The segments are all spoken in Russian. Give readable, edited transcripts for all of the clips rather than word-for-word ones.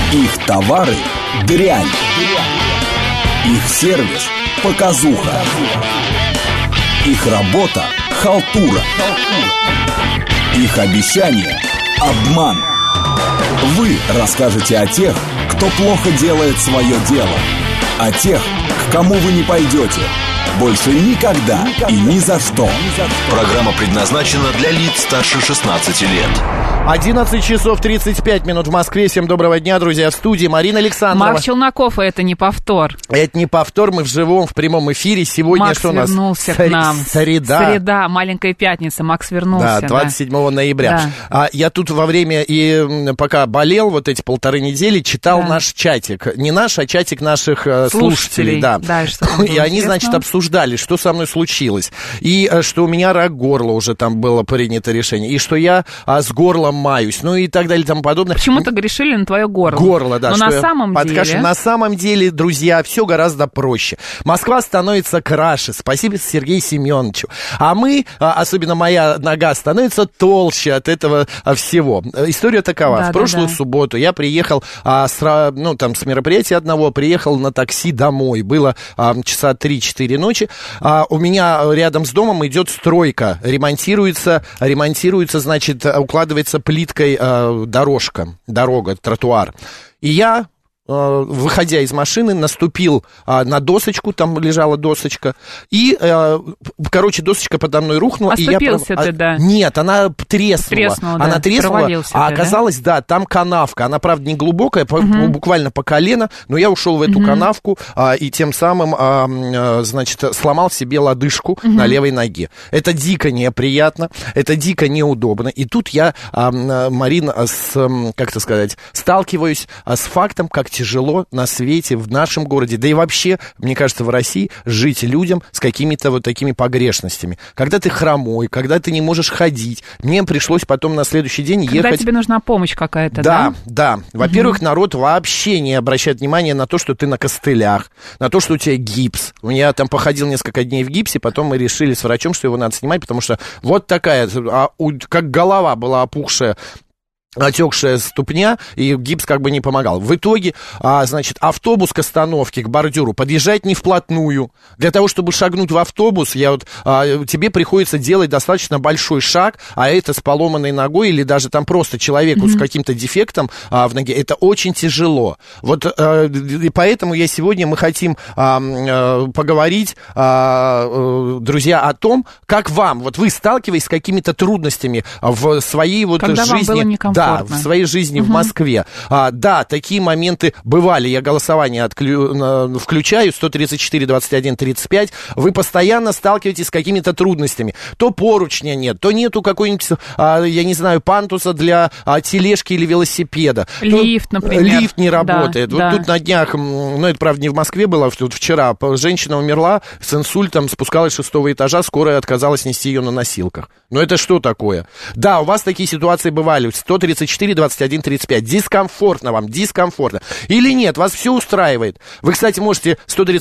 Их товары – дрянь. Их сервис – показуха. Их работа – халтура. Их обещания – обман. Вы расскажете о тех, кто плохо делает свое дело. О тех, к кому вы не пойдете. Больше никогда и ни за что. Программа предназначена для лиц старше 16 лет. 11 часов 35 минут в Москве. Всем доброго дня, друзья. В студии Марина Александрова. Марк Челноков, и это не повтор. Это не повтор, мы в живом, в прямом эфире. Сегодня Макс что у нас? Вернулся к нам. Среда, маленькая пятница. Макс вернулся. Да, 27 ноября. Да. Я тут во время, и пока болел вот эти 1,5 недели, читал наш чатик. Не наш, а чатик наших слушателей. Да. И они, значит, обсуждали, что со мной случилось. И что у меня рак горла уже там было принято решение. И что я с горлом маюсь. Ну и так далее и тому подобное. Почему-то грешили на твое горло. Горло, да. Но на самом деле... На самом деле, друзья, все гораздо проще. Москва становится краше. Спасибо Сергею Семеновичу. А мы, особенно моя нога, становится толще от этого всего. История такова. В прошлую субботу я приехал с мероприятия одного, приехал на такси домой. Было часа 3-4 ночи. У меня рядом с домом идет стройка. Ремонтируется, значит, укладывается плиткой дорога, тротуар. И я, выходя из машины, наступил на досочку, там лежала досочка, и, досочка подо мной рухнула. Оступился ты, да? Нет, она треснула. Она треснула, оказалось, там канавка. Она, правда, не глубокая, буквально по колено, но я ушел в эту канавку и тем самым, значит, сломал себе лодыжку на левой ноге. Это дико неприятно, это дико неудобно. И тут я, Марин, сталкиваюсь с фактом, как тяжело на свете, в нашем городе, да и вообще, мне кажется, в России жить людям с какими-то вот такими погрешностями. Когда ты хромой, когда ты не можешь ходить. Мне пришлось потом на следующий день ехать... Когда тебе нужна помощь какая-то, да? Да. Во-первых, народ вообще не обращает внимания на то, что ты на костылях, на то, что у тебя гипс. Я там походил несколько дней в гипсе, потом мы решили с врачом, что его надо снимать, потому что вот такая, как голова была опухшая, отекшая ступня, и гипс как бы не помогал. В итоге, значит, автобус к остановке, к бордюру подъезжает не вплотную. Для того, чтобы шагнуть в автобус, тебе приходится делать достаточно большой шаг, а это с поломанной ногой или даже там просто человеку с каким-то дефектом в ноге, это очень тяжело. Вот и поэтому мы хотим поговорить, друзья, о том, как вам, вот вы сталкиваетесь с какими-то трудностями в своей когда жизни. Вам было некомфортно. Да, в своей жизни в Москве. Да, такие моменты бывали. Я голосование включаю, 134-21-35. Вы постоянно сталкиваетесь с какими-то трудностями. То поручня нет, то нету какой-нибудь, я не знаю, пантуса для тележки или велосипеда. Лифт, например. Лифт не работает. Вот тут на днях, это, правда, не в Москве было, тут вчера женщина умерла с инсультом, спускалась с 6-го этажа, скорая отказалась нести ее на носилках. Это что такое? Да, у вас такие ситуации бывали. 134-21-35. Дискомфортно вам, дискомфортно. Или нет, вас все устраивает. Вы, кстати, можете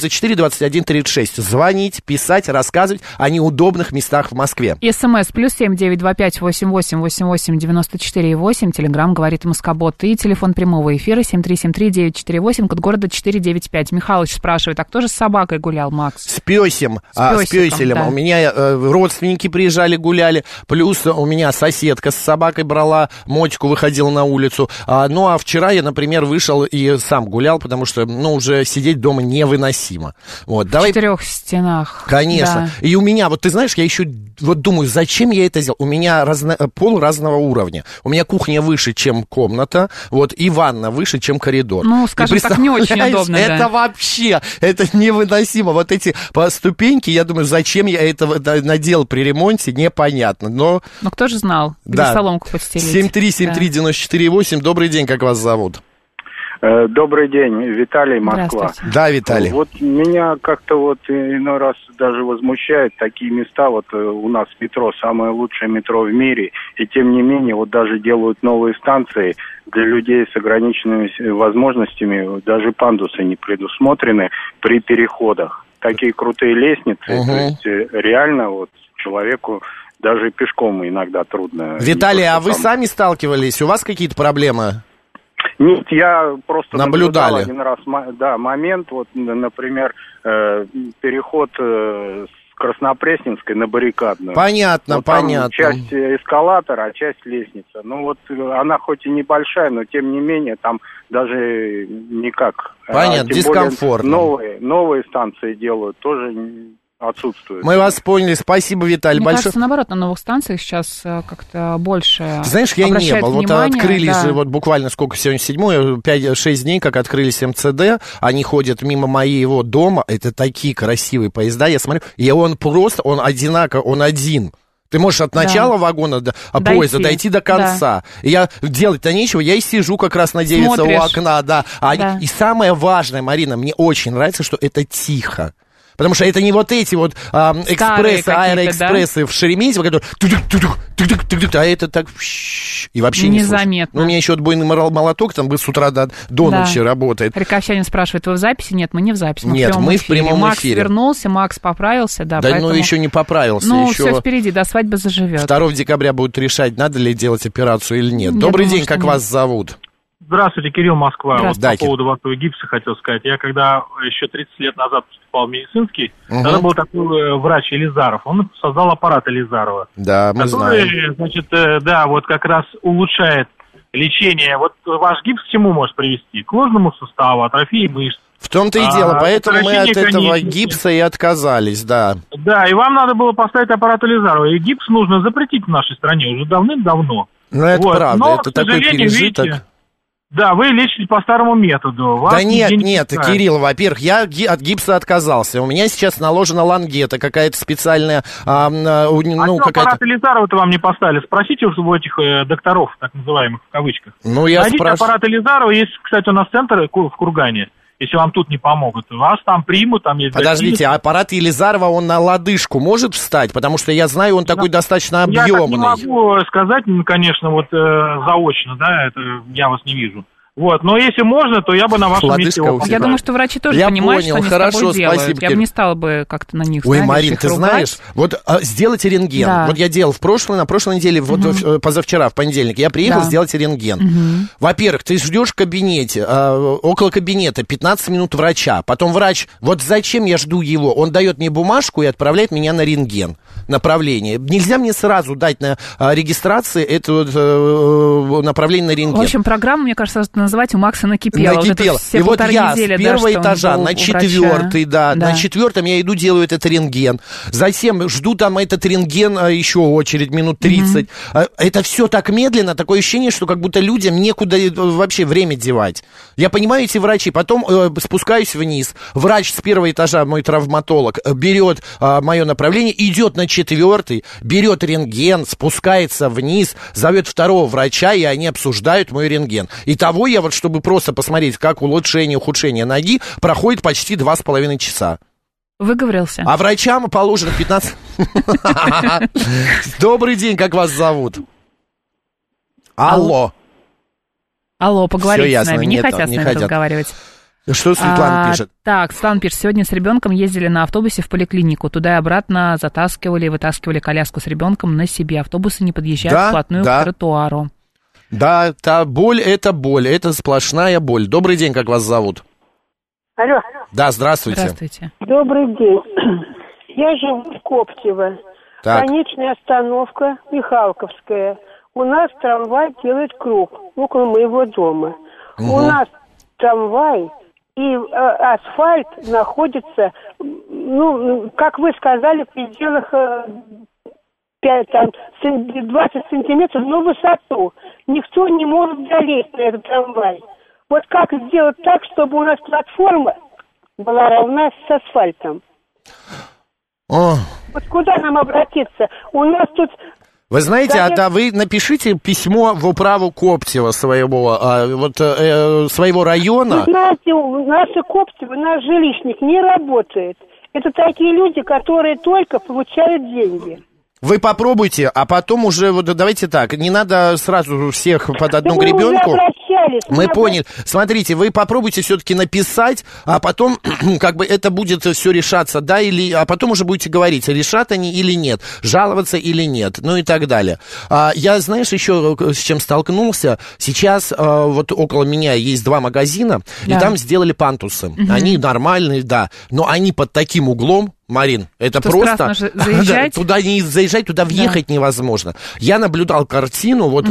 134-21-36 звонить, писать, рассказывать о неудобных местах в Москве. СМС +7 925 88 88 94 8. Телеграм говорит Москобот. И телефон прямого эфира 7373948, код города 495. Михалыч спрашивает, а кто же с собакой гулял, Макс? С пёселем. Да. У меня родственники приезжали, гуляли. Плюс у меня соседка с собакой брала мотику, выходила на улицу. А вчера я, например, вышел и сам гулял, потому что, уже сидеть дома невыносимо. В 4 стенах. Конечно. Да. И у меня, ты знаешь, я еще думаю, зачем я это сделал? У меня пол разного уровня. У меня кухня выше, чем комната, и ванна выше, чем коридор. Скажем так, не очень удобно. Это вообще, это невыносимо. Вот эти ступеньки, я думаю, зачем я это наделал при ремонте, непонятно. Но кто же знал, где соломку подстелить? 7373948. Добрый день, как вас зовут? Добрый день, Виталий, Москва. Да, Виталий. Меня как-то иной раз даже возмущают такие места. У нас метро, самое лучшее метро в мире, и тем не менее даже делают новые станции для людей с ограниченными возможностями, даже пандусы не предусмотрены при переходах. Такие крутые лестницы, то есть реально человеку даже пешком иногда трудно. Виталий, а вы сами сталкивались? У вас какие-то проблемы? Нет, я просто наблюдал Наблюдали. один раз, момент, вот, например, переход с Краснопресненской на Баррикадную. Понятно, вот там понятно. часть эскалатора, а часть лестница. Ну вот она хоть и небольшая, но тем не менее там даже никак. Понятно, дискомфортно. Новые станции делают, тоже отсутствует. Мы вас поняли. Спасибо, Виталий, Мне большое. кажется, наоборот, на новых станциях сейчас как-то больше. Ты знаешь, я не обращают был. Вот внимание, открылись да. же, вот буквально сколько сегодня, 5-6 дней, как открылись МЦД, они ходят мимо моего дома, это такие красивые поезда, я смотрю, и он одинаковый, он один. Ты можешь от начала вагона поезда дойти до конца. Да. И я делать-то нечего, я и сижу как раз на девице у окна, да. И самое важное, Марина, мне очень нравится, что это тихо. Потому что это не вот эти вот экспрессы, аэроэкспрессы, да? В Шереметьево, которые а это так и вообще незаметно. Ну, у меня еще отбойный молоток там с утра до ночи работает. Харьковчанин спрашивает, вы в записи? Нет, мы не в записи. Нет, мы в прямом эфире. Макс вернулся, Макс поправился, да. Да, поэтому... ну еще не поправился. Ну, еще... все впереди, до свадьбы заживет. 2 декабря будут решать, надо ли делать операцию или нет. Добрый день, как вас зовут? Здравствуйте, Кирилл, Москва. Вот по поводу вашего гипса хотел сказать. Я когда еще 30 лет назад поступал в медицинский, тогда был такой врач Елизаров. Он создал аппарат Елизарова. Да, мы знаем. Значит, да, вот как раз улучшает лечение. Вот ваш гипс к чему может привести? К ложному суставу, атрофии мышц. В том-то и дело, поэтому мы от этого гипса и отказались, да. Да, и вам надо было поставить аппарат Елизарова. И гипс нужно запретить в нашей стране уже давным-давно. Ну, это вот. Правда, но, это такой пережиток. Видите, да, вы лечите по старому методу. Да нет, Кирилл, во-первых, я от гипса отказался. У меня сейчас наложена лангета, какая-то специальная... аппарат Елизарова-то вам не поставили? Спросите у этих докторов, так называемых, в кавычках. Ну, я спрашиваю. Аппарат Елизарова, есть, кстати, у нас центр в Кургане. Если вам тут не помогут, вас там примут, там есть... Подождите, аппарат Елизарова, он на лодыжку может встать? Потому что я знаю, он такой достаточно объемный. Я так не могу сказать, конечно, вот заочно, да, это я вас не вижу. Вот, но если можно, то я бы на вашем месте его... Я думаю, что врачи тоже понимают, что они с тобой делают. Я бы не стала бы как-то на них, Ой, Марин, ты знаешь, вот сделать рентген. Да. Вот я делал на прошлой неделе, вот позавчера, в понедельник, я приехал сделать рентген. Во-первых, ты ждешь в кабинете, около кабинета 15 минут врача, потом врач, вот зачем я жду его? Он дает мне бумажку и отправляет меня на рентген, направление. Нельзя мне сразу дать на регистрации это направление на рентген. В общем, программа, мне кажется, называть у Макса накипело. И вот я недели, с первого этажа на 4-й, на 4-м я иду, делаю этот рентген. Затем жду там этот рентген, еще очередь, минут 30. Это все так медленно, такое ощущение, что как будто людям некуда вообще время девать. Я понимаю эти врачи. Потом спускаюсь вниз. Врач с 1-го этажа, мой травматолог, берет мое направление, идет на 4-й, берет рентген, спускается вниз, зовет 2-го врача, и они обсуждают мой рентген. Итого я вот, чтобы просто посмотреть, как улучшение, ухудшение ноги, проходит почти 2,5 часа. Выговорился. А врачам положено 15... Добрый день, как вас зовут? Алло. Алло, поговорите с нами. Не хотят с нами разговаривать. Что Светлана пишет? Так, Светлана пишет, сегодня с ребенком ездили на автобусе в поликлинику. Туда и обратно затаскивали и вытаскивали коляску с ребенком на себе. Автобусы не подъезжают вплотную к тротуару. Да, боль, это сплошная боль. Добрый день, как вас зовут? Алло. Да, здравствуйте. Здравствуйте. Добрый день. Я живу в Коптево. Так. Конечная остановка Михалковская. У нас трамвай делает круг около моего дома. У нас трамвай и асфальт находится, как вы сказали, в пределах 20 сантиметров, но высоту. Никто не может залезть на этот трамвай. Вот как сделать так, чтобы у нас платформа была равна с асфальтом? Вот куда нам обратиться? У нас тут... Вы знаете, вы напишите письмо в управу Коптева своего района. Вы знаете, наше Коптево, наш жилищник не работает. Это такие люди, которые только получают деньги. Вы попробуйте, а потом уже, вот давайте так, не надо сразу всех под одну гребенку. Мы поняли. Смотрите, вы попробуйте все-таки написать, а потом как бы это будет все решаться, да, или, а потом уже будете говорить, решат они или нет, жаловаться или нет, ну и так далее. Я, знаешь, еще с чем столкнулся? Сейчас вот около меня есть 2 магазина, да. И там сделали пантусы. Угу. Они нормальные, да, но они под таким углом, Марин, это что просто... заезжать? Туда не заезжать, туда въехать невозможно. Я наблюдал картину, вот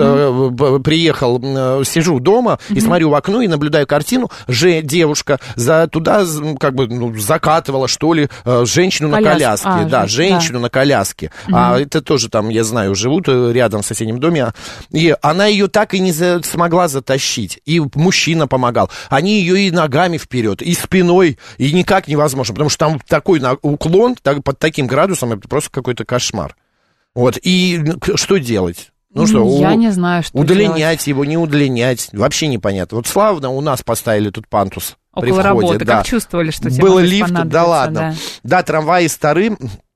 приехал, сижу дома и смотрю в окно и наблюдаю картину. Девушка туда как бы закатывала, что ли, женщину на коляске. Да, женщину на коляске. Это тоже там, я знаю, живут рядом в соседнем доме. И она ее так и не смогла затащить. И мужчина помогал. Они ее и ногами вперед, и спиной, и никак невозможно, потому что там такой уклон под таким градусом, это просто какой-то кошмар. Вот, и что делать? Ну что, я не знаю, что удлинять его, не удлинять, вообще непонятно. Вот славно у нас поставили тут пантус при входе. Работы, да. Как чувствовали, что тебе был лифт, да ладно. Да, трамваи старые.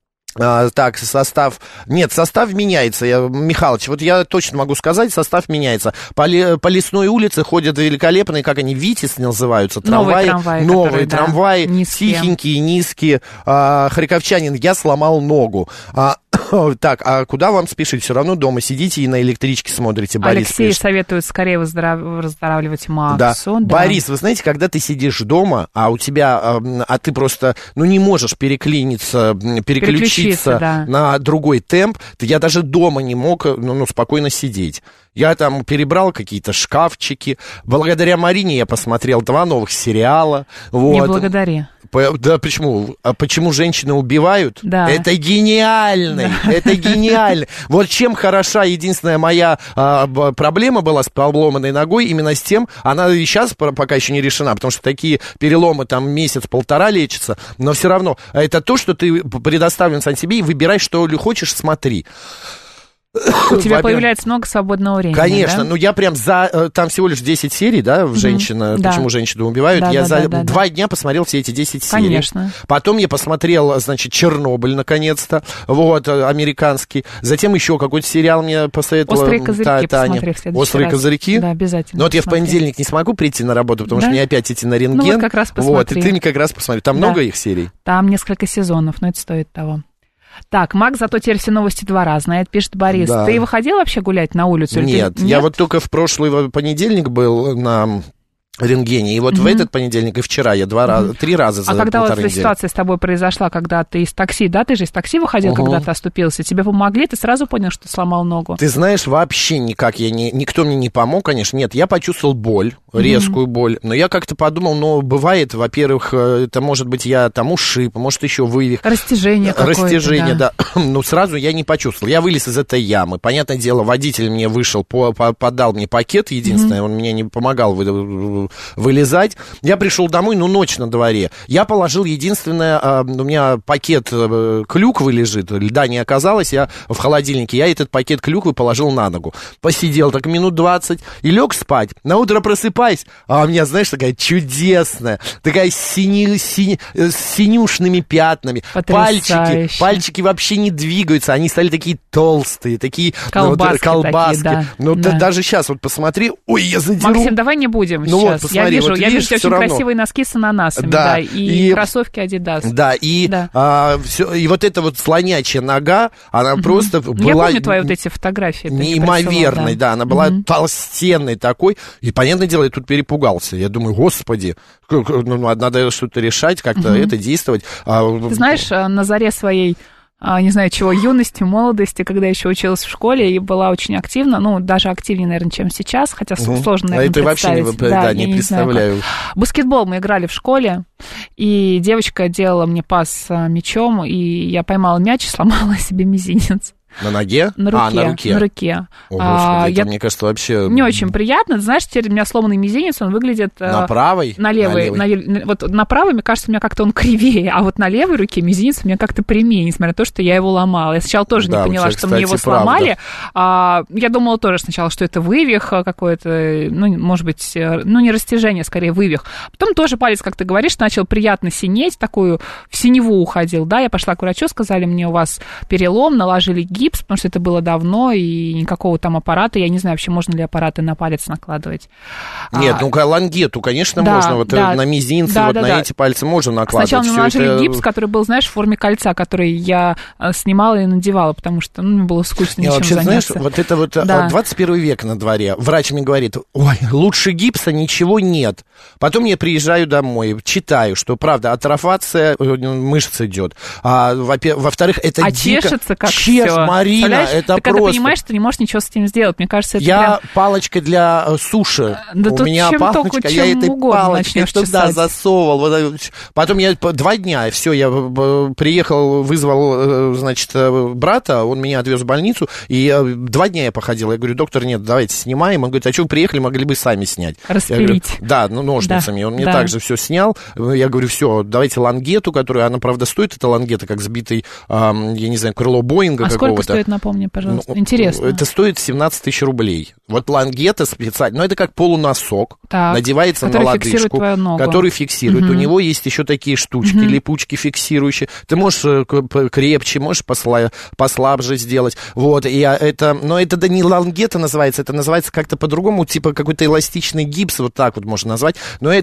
Так, состав меняется, Михалыч, вот я точно могу сказать, состав меняется. По Лесной улице ходят великолепные, как они, Витязь называются, трамваи, новые трамваи, низкие. Тихенькие, низкие. Харьковчанин, я сломал ногу. Так, а куда вам спешить? Все равно дома сидите и на электричке смотрите. Борис Алексей пишет. Советует скорее выздоравливать Максу. Да. Да. Борис, вы знаете, когда ты сидишь дома, а у тебя, ты просто, не можешь переключиться да. на другой темп, я даже дома не мог, спокойно сидеть. Я там перебрал какие-то шкафчики. Благодаря Марине я посмотрел 2 новых сериала. Вот. Не благодари. Да, почему? А почему женщины убивают? Да. Это гениально! Да. Это гениально! Вот чем хороша единственная моя проблема была с поломанной ногой, именно с тем, она и сейчас пока еще не решена, потому что такие переломы там месяц-полтора лечатся, но все равно это то, что ты предоставлен сам себе и выбирай, что хочешь, смотри. У тебя появляется много свободного времени. Конечно, да? Я прям там всего лишь 10 серий, да, «Женщина», да. Почему женщины убивают. Я за 2 дня посмотрел все эти 10 серий. Конечно. Потом я посмотрел, значит, «Чернобыль», наконец-то, вот, американский. Затем еще какой-то сериал мне посоветовала «Острые козырьки» посмотри в следующий «Острые раз. козырьки»? Да, обязательно. Но вот я в понедельник не смогу прийти на работу, потому что мне опять идти на рентген. Вот как раз посмотри. Вот, и ты мне как раз посмотри. Там много их серий? Там несколько сезонов, но это стоит того. Так, Макс зато теперь все новости 2 раза знает, пишет Борис. Да. Ты выходил вообще гулять на улицу? Нет, я вот только в прошлый понедельник был на рентгене, и вот в этот понедельник и вчера я 3 раза за А когда вот эта недели. ситуация с тобой произошла, когда ты из такси, да, ты же из такси выходил, когда ты оступился, тебе помогли, ты сразу понял, что сломал ногу? Ты знаешь, вообще никак, никто мне не помог, конечно, нет, я почувствовал боль, резкую боль, но я как-то подумал, бывает, во-первых, это может быть я там ушиб, может еще вывих. Растяжение какое-то. Растяжение, да. Сразу я не почувствовал, я вылез из этой ямы, понятное дело, водитель мне вышел, подал мне пакет, единственное, он мне не помогал вылезать. Я пришел домой, ночь на дворе. Я положил единственное, у меня пакет клюквы лежит, льда не оказалось, я в холодильнике, я этот пакет клюквы положил на ногу. Посидел так минут 20 и лег спать. На утро просыпаюсь, а у меня, знаешь, такая чудесная, такая с синюшными пятнами. Пальчики вообще не двигаются, они стали такие толстые, такие колбаски. Такие, да. Даже сейчас вот посмотри, ой, я задеру. Максим, давай не будем сейчас. Посмотри, я вижу видишь, очень красивые носки с ананасами, да, и кроссовки Adidas. Да, и вот эта вот слонячья нога, она просто была... Я помню твои вот эти фотографии. Неимоверной, да, она была толстенной такой, и, понятное дело, я тут перепугался. Я думаю, господи, надо что-то решать, как-то это действовать. Ты знаешь, на заре своей... не знаю чего, юности, молодости, когда еще училась в школе и была очень активна, даже активнее, наверное, чем сейчас, хотя сложно, наверное, это представить. Вообще не представляю. Баскетбол мы играли в школе, и девочка делала мне пас мячом, и я поймала мяч и сломала себе мизинец. На ноге? На руке. На руке. На руке. О, Господи, это, мне кажется, вообще... Не очень приятно. Знаешь, теперь у меня сломанный мизинец, он выглядит... На правой? На левой. Вот на правой, мне кажется, у меня как-то он кривее, а вот на левой руке мизинец у меня как-то прямее, несмотря на то, что я его ломала. Я сначала тоже не поняла, что мне его сломали. Я думала тоже сначала, что это вывих какой-то, может быть, не растяжение, скорее вывих. Потом тоже палец, как ты говоришь, начал приятно синеть, такую в синеву уходил, да, я пошла к врачу, сказали мне, у вас перелом, наложили гипс, гипс, потому что это было давно, и никакого там аппарата, я не знаю, вообще можно ли аппараты на палец накладывать. Нет, лангету, конечно, можно, вот на мизинцы, на эти пальцы можно накладывать. Сначала мне наложили гипс, который был, знаешь, в форме кольца, который я снимала и надевала, потому что мне было скучно ничем заняться. Знаешь, вот это вот 21 век на дворе. Врач мне говорит, ой, лучше гипса ничего нет. Потом я приезжаю домой, читаю, что, правда, атрофация мышц идет. Во-вторых, это дико... чешется как все. Марина, это так просто... Ты понимаешь, что ты не можешь ничего с этим сделать. Мне кажется, это Я палочкой для суши. Да у меня палочка, я этой палочкой туда засовывал. Потом я 2 дня, все, я приехал, вызвал, значит, брата, он меня отвез в больницу, и 2 дня я походил. Я говорю, доктор, нет, давайте снимаем. Он говорит, а что вы приехали, могли бы сами снять. Распилить. Я говорю, ножницами. Он мне также все снял. Я говорю, все, давайте лангету, которую, она, правда, стоит, эта лангета, как сбитый, я не знаю, крыло Боинга какого-то. Сколько стоит, напомни, пожалуйста? Интересно. Это стоит 17 тысяч рублей. Вот лангета специально, но это как полуносок, надевается на лодыжку, который фиксирует. У него есть еще такие штучки, липучки фиксирующие. Ты можешь крепче, можешь послабже сделать. Вот, но это не лангета называется, это называется как-то по-другому, типа какой-то эластичный гипс, вот так вот можно назвать.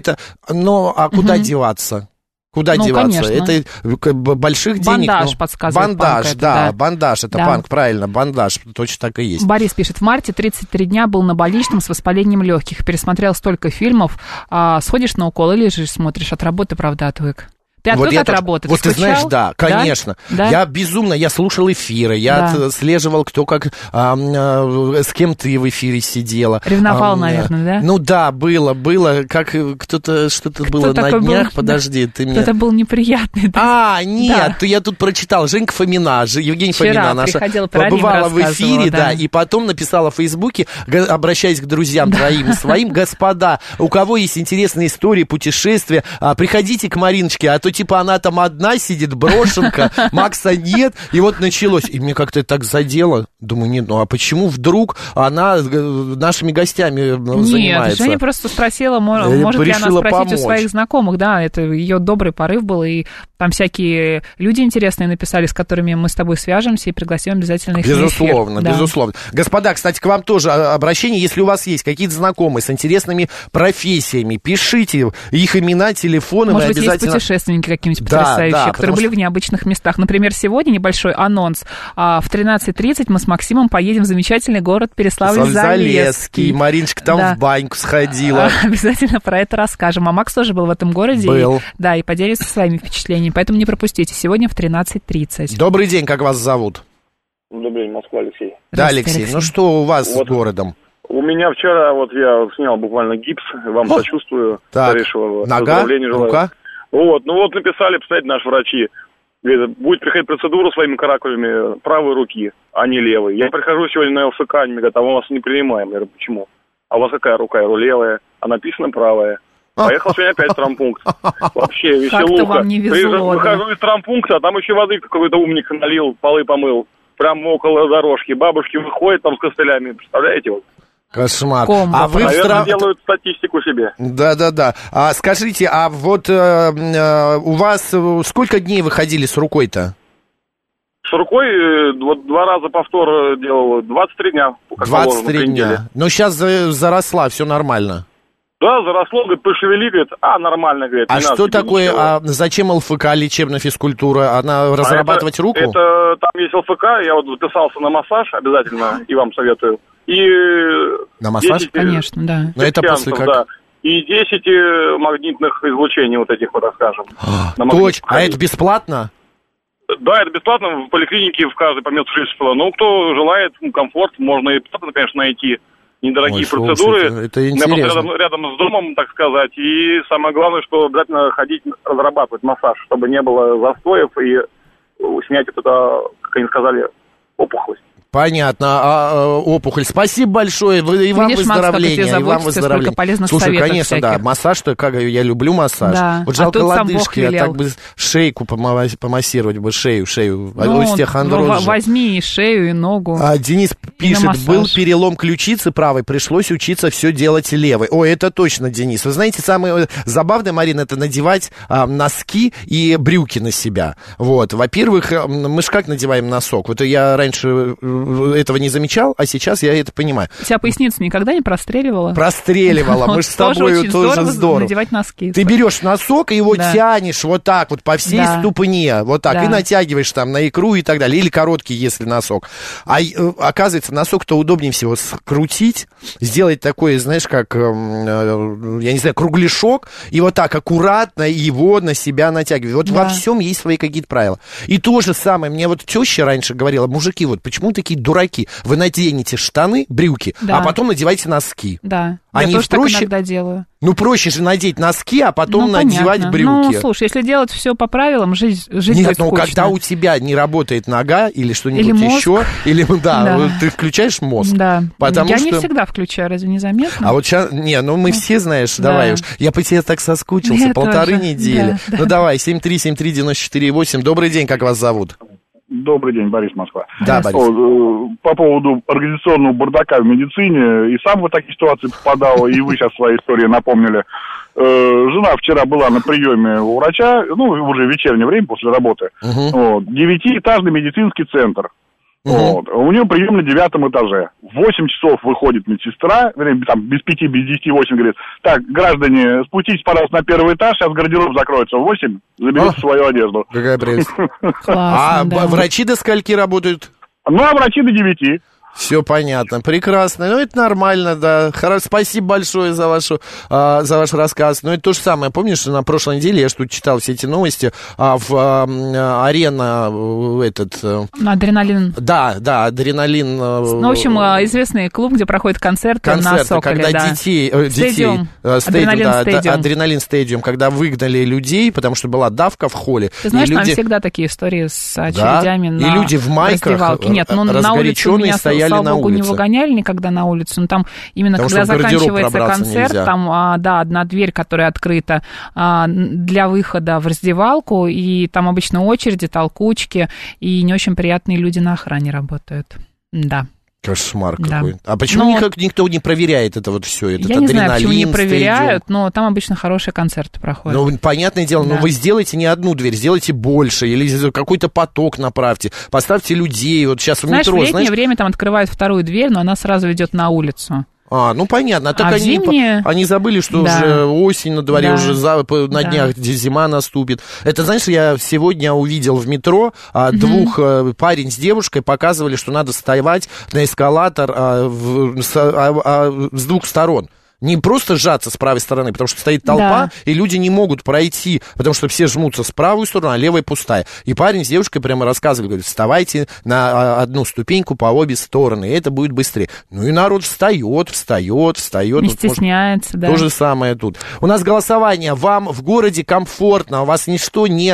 А куда деваться? Куда деваться? Конечно. Это больших денег. Бандаж подсказывает. Бандаж, это панк, правильно, бандаж, точно так и есть. Борис пишет, в марте 33 дня был на больничном с воспалением легких, пересмотрел столько фильмов, сходишь на укол или лежишь, смотришь, от работы, правда, отвык. Ты отвык от работы? Вот ты знаешь, да, конечно. Да? Я слушал эфиры, я отслеживал, кто как, с кем ты в эфире сидела. Ревновал, наверное, да? Ну да, было, как что-то было на днях, подожди, ты мне... Кто-то был неприятный, да? Нет, я тут прочитал, Женька Фомина, Евгения Фомина наша, побывала в эфире, да, и потом написала в Фейсбуке, обращаясь к друзьям твоим и своим, господа, у кого есть интересные истории, путешествия, приходите к Мариночке, а то типа она там одна сидит, брошенка, Макса нет, и вот началось. И мне как-то так задело. Думаю, нет, а почему вдруг она нашими гостями занимается? Нет, Женя просто спросила, может ли она спросить у своих знакомых, да, это ее добрый порыв был, и там всякие люди интересные написали, с которыми мы с тобой свяжемся и пригласим обязательно их на эфир. Безусловно. Господа, кстати, к вам тоже обращение, если у вас есть какие-то знакомые с интересными профессиями, пишите их имена, телефоны, может мы быть, обязательно... есть путешественники какие-нибудь потрясающие, которые были в необычных местах. Например, сегодня небольшой анонс. В 13:30 мы с Максимом поедем в замечательный город Переславль-Залесский. Мариночка там в баньку сходила. Обязательно про это расскажем. А Макс тоже был в этом городе. Был. И поделится своими впечатлениями. Поэтому не пропустите. Сегодня в 13:30. Добрый день, как вас зовут? Добрый день, Москва, Алексей. Да, Алексей. Ну что у вас с городом? У меня вчера, я снял буквально гипс, вам сочувствую. Скорейшего выздоровления желаю. Рука? Написали, представляете, наши врачи. Говорит, будет приходить процедура своими каракулями правой руки, а не левой. Я прихожу сегодня на ЛФК, они мне говорят, а мы вас не принимаем. Я говорю, почему? А у вас какая рука? Я говорю, левая, а написано правая. Поехал сегодня опять в травмпункт. Вообще, веселуха. Как-то вам не везло, выхожу из травмпункта, а там еще воды какой-то умник налил, полы помыл. Прямо около дорожки. Бабушки выходят там с костылями, представляете? Кошмар. А вы делают статистику себе. Да. Скажите, у вас сколько дней вы ходили с рукой-то? С рукой 2 раза повтор делал, 23 дня. 23 дня. Но сейчас заросла, все нормально. Да, заросло, говорит, пошевели, говорит, нормально, говорит. А что такое, зачем ЛФК, лечебная физкультура? Она разрабатывать руку? Это, там есть ЛФК, я записался на массаж обязательно, и вам советую. И на массаж? 10, конечно, да. Но это после как? Да. И 10 магнитных излучений так скажем. Точно. А это бесплатно? Да, это бесплатно, в поликлинике в каждой по метру 6. Кто желает, комфорт, можно и бесплатно, конечно, найти. Недорогие процедуры. Это интересно. Рядом с домом, так сказать. И самое главное, что обязательно ходить, разрабатывать массаж, чтобы не было застоев и снять как они сказали, опухоль. Понятно, опухоль. Спасибо большое, и вам выздоровления, и вам выздоровления. Слушай, конечно, всяких. да, массаж-то, как я люблю массаж. Да. Вот жалко лодыжки, я велел. так бы шейку помассировать бы, шею. Остеохондроз. Возьми и шею, и ногу. Денис пишет, был перелом ключицы правой, пришлось учиться все делать левой. Ой, это точно, Денис. Вы знаете, самое забавное, Марина, это надевать носки и брюки на себя. Вот, во-первых, мы же как надеваем носок? Вот я раньше этого не замечал, а сейчас я это понимаю. У тебя поясницу никогда не простреливала? Простреливала, мы же с тобой тоже здорово. Надевать носки. Ты берешь носок и его тянешь вот так вот по всей ступне, вот так, и натягиваешь там на икру и так далее, или короткий, если носок. А оказывается, носок-то удобнее всего скрутить, сделать такой, знаешь, как, я не знаю, кругляшок, и вот так аккуратно его на себя натягивать. Вот во всем есть свои какие-то правила. И то же самое, мне вот теща раньше говорила, мужики, вот почему такие дураки? Вы наденете штаны, брюки, а потом надевайте носки. Да, Они я тоже проще... так иногда делаю. Ну, проще же надеть носки, а потом надевать брюки. Ну, слушай, если делать все по правилам, жить Нет, будет скучно. Когда у тебя не работает нога или что-нибудь или мозг. еще, или ты включаешь мозг. Да, потому я что... не всегда включаю, разве не заметно? А вот сейчас, мы все, знаешь, давай уж. Я по тебе так соскучился, я 1,5 тоже. недели. Да, ну, давай, 7373948. Добрый день, как вас зовут? Добрый день, Борис, Москва. Да, Борис. По поводу организационного бардака в медицине, и сам в такие ситуации попадал, и вы сейчас своей истории напомнили. Жена вчера была на приеме у врача, уже вечернее время после работы. 9-этажный медицинский центр. У нее прием на 9-м этаже. В 8 часов выходит медсестра, там, без 5, без 10, 8, говорит, так, граждане, спуститесь, пожалуйста, на 1-й этаж, сейчас гардероб закроется в 8, заберите свою одежду. Какая прелесть. Классно, да. Врачи до скольки работают? А врачи до 9. Все понятно, прекрасно. Это нормально, да. Спасибо большое за ваш рассказ. Это то же самое. Помнишь, на прошлой неделе я же тут читал все эти новости в арена Адреналин. Да, Адреналин. В общем, известный клуб, где проходят концерты на Соколе. Когда детей Адреналин Стадиум, когда выгнали людей, потому что была давка в холле. Ты знаешь, там всегда такие истории с очередями на и люди в майках разгоряченные стояли слава на богу, улице. Не выгоняли никогда на улицу, но там именно когда заканчивается концерт, нельзя. там, одна дверь, которая открыта для выхода в раздевалку, и там обычно очереди, толкучки, и не очень приятные люди на охране работают. Да. Кошмар какой. А почему никто не проверяет это вот все? Я не знаю, почему не проверяют, но там обычно хорошие концерты проходят. Понятное дело, но вы сделайте не одну дверь, сделайте больше, или какой-то поток направьте, поставьте людей. Вот сейчас в метро, в летнее время там открывают вторую дверь, но она сразу ведет на улицу. Понятно. Так они забыли, что уже осень на дворе, уже на днях зима наступит. Это, знаешь, я сегодня увидел в метро парень с девушкой показывали, что надо вставать на эскалатор с двух сторон. Не просто сжаться с правой стороны, потому что стоит толпа, и люди не могут пройти, потому что все жмутся с правой стороны, а левая пустая. И парень с девушкой прямо рассказывали, говорит, вставайте на одну ступеньку по обе стороны, и это будет быстрее. И народ встает. Не стесняется, да. То же самое тут. У нас голосование. Вам в городе комфортно, вас ничто не,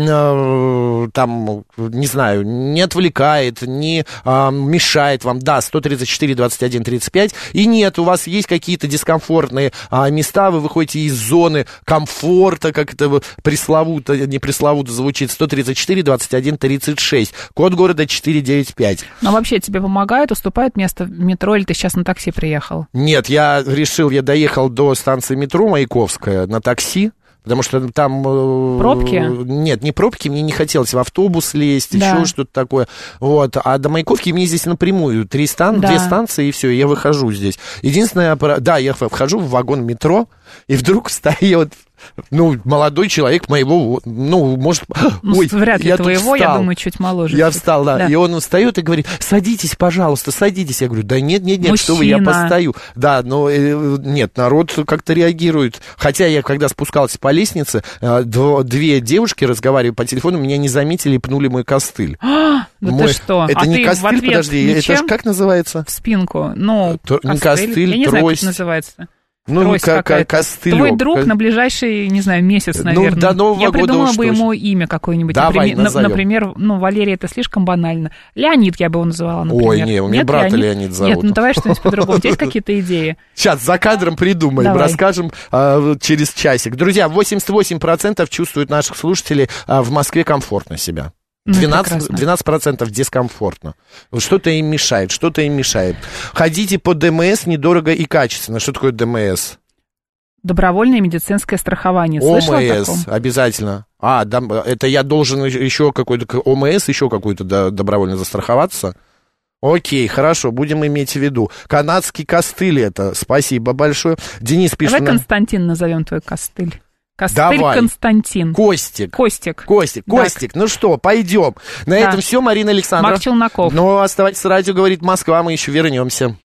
не знаю, не отвлекает, не мешает вам. Да, 134, 21, 35. И нет, у вас есть какие-то дискомфортные места, вы выходите из зоны комфорта, как это пресловуто, не пресловуто звучит, 134, 21, 36, код города 495. Но вообще тебе помогает, уступает место в метро, или ты сейчас на такси приехал? Нет, я доехал до станции метро Маяковская на такси. Потому что там... Пробки? Нет, не пробки, мне не хотелось в автобус лезть, еще что-то такое. А до Маяковки мне здесь напрямую 2 станции, и все, я выхожу здесь. Единственное, я вхожу в вагон метро, и вдруг встает... молодой человек моего, может... вряд ли я твоего, я думаю, чуть моложе. Я встал, да. И он встает и говорит, садитесь, пожалуйста, садитесь. Я говорю, да нет, мужчина. Что вы, я постою. Да, но нет, народ как-то реагирует. Хотя я, когда спускался по лестнице, 2 девушки, разговаривая по телефону, меня не заметили и пнули мой костыль. Ты что? Это не костыль, подожди, это же как называется? В спинку, не костыль, я не знаю, как трость. это называется. Ну, Трость какая-то. костылек. Твой друг на ближайший, не знаю, месяц, наверное. Ну, до Нового Я года придумала уж бы точно. ему имя какое-нибудь. Давай, назовем. Например, Валерий, это слишком банально. Леонид я бы его называла, например. Ой, не, у меня Нет, брата Леонид зовут. Нет, давай что-нибудь по-другому. У тебя есть какие-то идеи? Сейчас за кадром придумаем, Давай. расскажем через часик. Друзья, 88% чувствуют наших слушателей в Москве комфортно себя. 12% дискомфортно. Что-то им мешает, Ходите по ДМС недорого и качественно. Что такое ДМС? Добровольное медицинское страхование. Слышала о таком? ОМС, обязательно. Это я должен еще какой-то ОМС, еще какой-то добровольно застраховаться? Окей, хорошо, будем иметь в виду. Канадский костыль это. Спасибо большое. Денис пишет... Давай Константин назовем твой костыль. Костыль Давай. Константин. Костик. Костик. Ну что, пойдем. На этом все, Марина Александровна. Марк Челноков. Но оставайтесь с радио, говорит Москва, мы еще вернемся.